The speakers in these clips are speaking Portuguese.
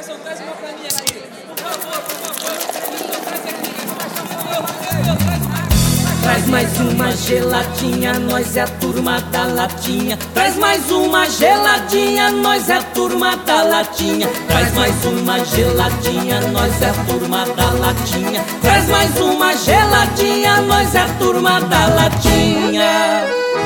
Garçom, traz uma pra mim aqui. Por favor, traz aqui, Traz mais uma geladinha, nós é a turma da latinha. Traz mais uma geladinha, nós é a turma da latinha. Traz mais uma geladinha, nós é a turma da latinha. Traz mais uma geladinha, nós é a turma da latinha.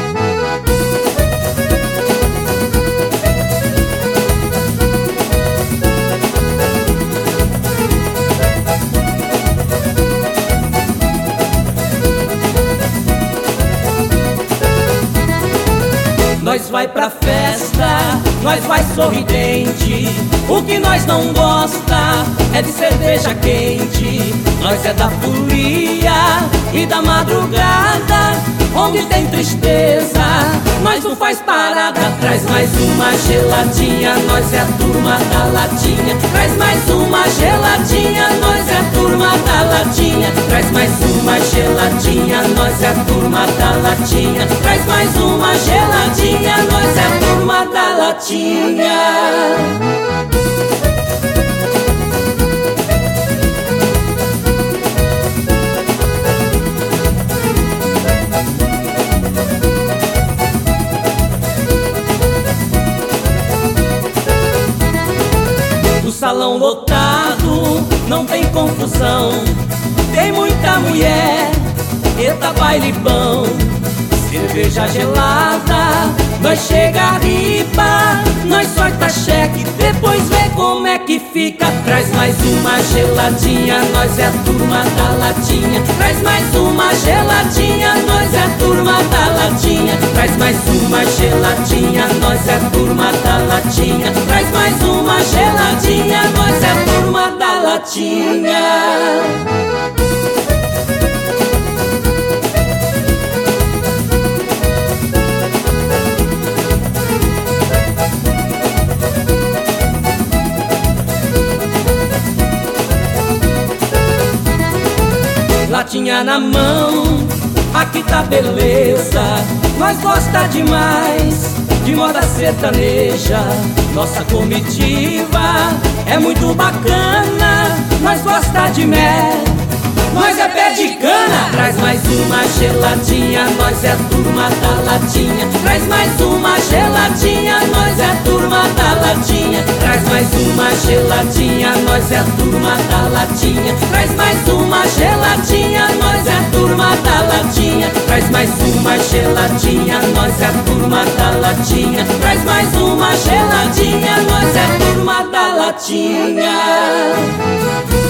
Nós vai pra festa, nós vai sorridente. O que nós não gosta é de cerveja quente. Nós é da folia e da madrugada, onde tem tristeza, nós não faz parada. Traz mais uma geladinha, nós é a turma da latinha. Traz mais uma geladinha, nós é a turma da latinha. Traz mais uma geladinha, nós é a turma da latinha. Traz mais uma geladinha, nós é a turma da latinha. O salão lotado, não tem confusão. Tem muita mulher, eita baile bom. Cerveja gelada, nós chega ripa, nós sorta cheque, depois vê como é que fica. Traz mais uma geladinha, nós é a turma da latinha. Traz mais uma geladinha, nós é a turma da latinha. Traz mais uma geladinha, nós é a turma da latinha. Traz mais uma geladinha, nós é a turma da latinha. Latinha na mão, aqui tá beleza. Nós gosta demais de moda sertaneja. Nossa comitiva é muito bacana. Nós gosta de mel, nós é pé de cana. Traz mais uma geladinha, nós é a turma da latinha. Traz mais uma geladinha, nós é a turma da latinha. Traz mais uma geladinha, nós é a turma da latinha. Traz mais uma geladinha, nós é a turma da latinha. Traz mais uma geladinha, nós é a turma da latinha. Traz mais uma geladinha, nós é a turma da latinha.